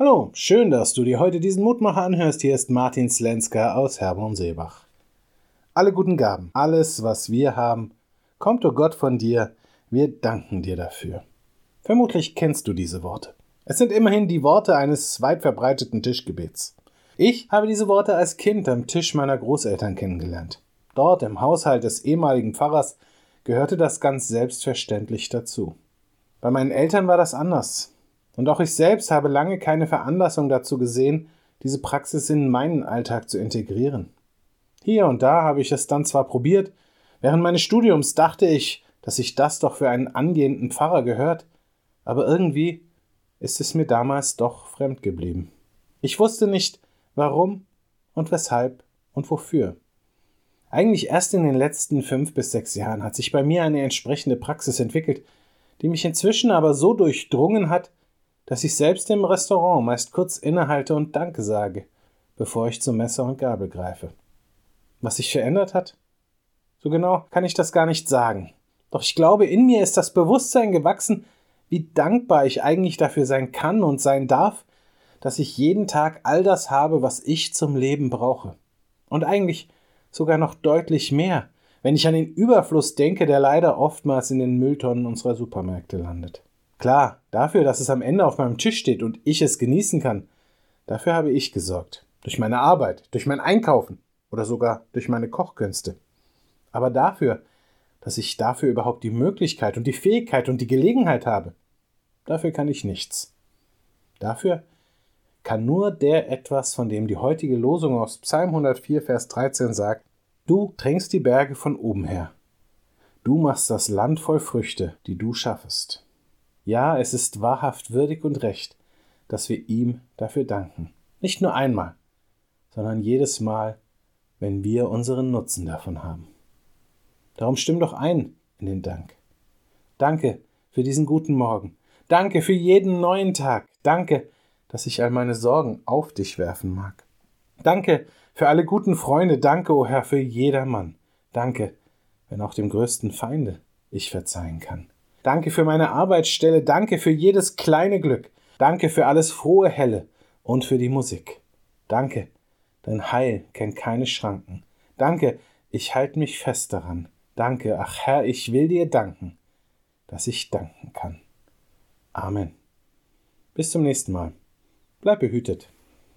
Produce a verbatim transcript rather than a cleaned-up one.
Hallo, schön, dass du dir heute diesen Mutmacher anhörst. Hier ist Martin Slenska aus Herborn-Seebach. Alle guten Gaben, alles, was wir haben, kommt, o Gott, von dir. Wir danken dir dafür. Vermutlich kennst du diese Worte. Es sind immerhin die Worte eines weit verbreiteten Tischgebets. Ich habe diese Worte als Kind am Tisch meiner Großeltern kennengelernt. Dort im Haushalt des ehemaligen Pfarrers gehörte das ganz selbstverständlich dazu. Bei meinen Eltern war das anders. Und auch ich selbst habe lange keine Veranlassung dazu gesehen, diese Praxis in meinen Alltag zu integrieren. Hier und da habe ich es dann zwar probiert, während meines Studiums dachte ich, dass sich das doch für einen angehenden Pfarrer gehört, aber irgendwie ist es mir damals doch fremd geblieben. Ich wusste nicht, warum und weshalb und wofür. Eigentlich erst in den letzten fünf bis sechs Jahren hat sich bei mir eine entsprechende Praxis entwickelt, die mich inzwischen aber so durchdrungen hat, dass ich selbst im Restaurant meist kurz innehalte und Danke sage, bevor ich zum Messer und Gabel greife. Was sich verändert hat? So genau kann ich das gar nicht sagen. Doch ich glaube, in mir ist das Bewusstsein gewachsen, wie dankbar ich eigentlich dafür sein kann und sein darf, dass ich jeden Tag all das habe, was ich zum Leben brauche. Und eigentlich sogar noch deutlich mehr, wenn ich an den Überfluss denke, der leider oftmals in den Mülltonnen unserer Supermärkte landet. Klar, dafür, dass es am Ende auf meinem Tisch steht und ich es genießen kann, dafür habe ich gesorgt. Durch meine Arbeit, durch mein Einkaufen oder sogar durch meine Kochkünste. Aber dafür, dass ich dafür überhaupt die Möglichkeit und die Fähigkeit und die Gelegenheit habe, dafür kann ich nichts. Dafür kann nur der etwas, von dem die heutige Losung aus Psalm hundertvier, Vers dreizehn sagt: Du tränkst die Berge von oben her. Du machst das Land voll Früchte, die du schaffest. Ja, es ist wahrhaft würdig und recht, dass wir ihm dafür danken. Nicht nur einmal, sondern jedes Mal, wenn wir unseren Nutzen davon haben. Darum stimm doch ein in den Dank. Danke für diesen guten Morgen. Danke für jeden neuen Tag. Danke, dass ich all meine Sorgen auf dich werfen mag. Danke für alle guten Freunde. Danke, o Herr, für jedermann. Danke, wenn auch dem größten Feinde ich verzeihen kann. Danke für meine Arbeitsstelle, danke für jedes kleine Glück, danke für alles frohe Helle und für die Musik. Danke, dein Heil kennt keine Schranken. Danke, ich halte mich fest daran. Danke, ach Herr, ich will dir danken, dass ich danken kann. Amen. Bis zum nächsten Mal. Bleib behütet.